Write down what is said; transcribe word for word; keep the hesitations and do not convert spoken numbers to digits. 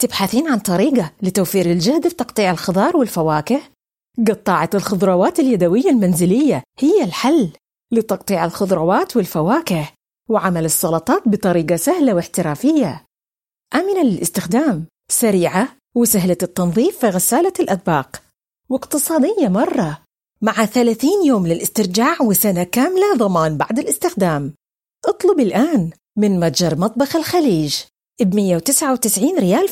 تبحثين عن طريقة لتوفير الجهد في تقطيع الخضار والفواكه؟ قطاعة الخضروات اليدوية المنزلية هي الحل لتقطيع الخضروات والفواكه وعمل السلطات بطريقة سهلة واحترافية، آمنة للاستخدام، سريعة وسهلة التنظيف في غسالة الأطباق، واقتصادية مرة، مع ثلاثين يوم للاسترجاع وسنة كاملة ضمان بعد الاستخدام. اطلب الآن من متجر مطبخ الخليج ب مئة وتسعة وتسعين ريال